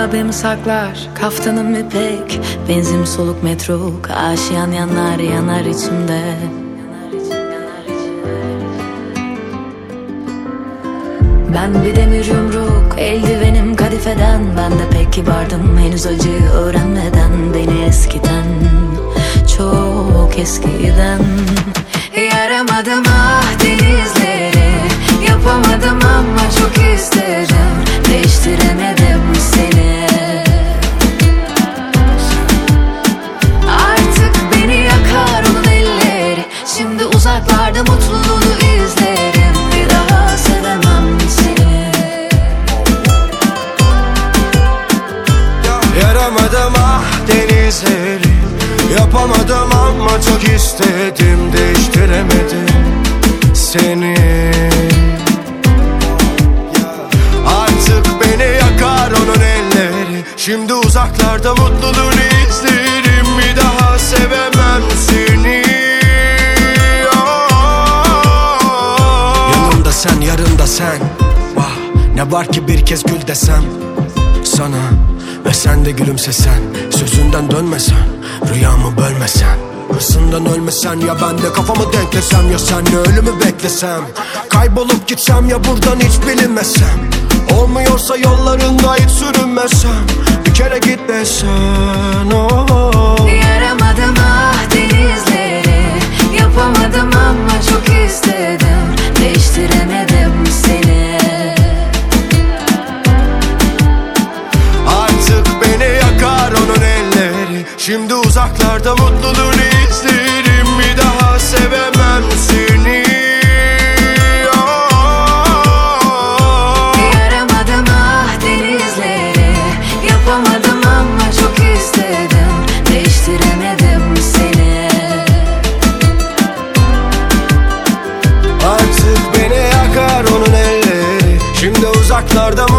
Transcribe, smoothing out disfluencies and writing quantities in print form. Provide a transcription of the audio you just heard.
Abim saklar, kaftanım ipek, benzin soluk metruk, aşiyan yanar yanar içimde. Ben bir demir yumruk, eldivenim kadifeden. Ben de pek kibardım henüz acıyı öğrenmeden. Beni eskiden, çok eskiden. Yaramadım ah denizleri, yapamadım ama çok istedim. Değiştiremedim seni. Artık beni yakar onun elleri. Şimdi uzaklarda mutluluğunu izlerim. Bir daha sevemem seni. Yaramadım ah denizleri, yapamadım ama çok istedim. Değiştiremedim seni. Artık beni yakar onun elleri. Şimdi uzaklarda mutluluğunu izlerim. Bir daha sevemem seni. Yanımda sen, yarında sen. Vah, ne var ki bir kez gül desem sana ve sen de gülümsesen. Sözünden dönmesen, rüyamı bölmesen. Hırsından ölmesen, ya ben de kafamı denklesem. Ya senle ölümü beklesem, kaybolup gitsem ya buradan hiç bilinmesem. Olmuyorsa yollarında hiç sürünmesem. Bir kere git desen oh. Yaramadım ah denizleri, yapamadım ama çok istedim. Değiştiremedim seni. Artık beni yakar onun elleri. Şimdi uzaklarda mutluluğunu izlerim. Bir daha sevemem seni. Yaramadım ah denizleri, yapamadım ama çok istedim. Değiştiremedim seni. Artık beni yakar onun elleri. Şimdi uzaklarda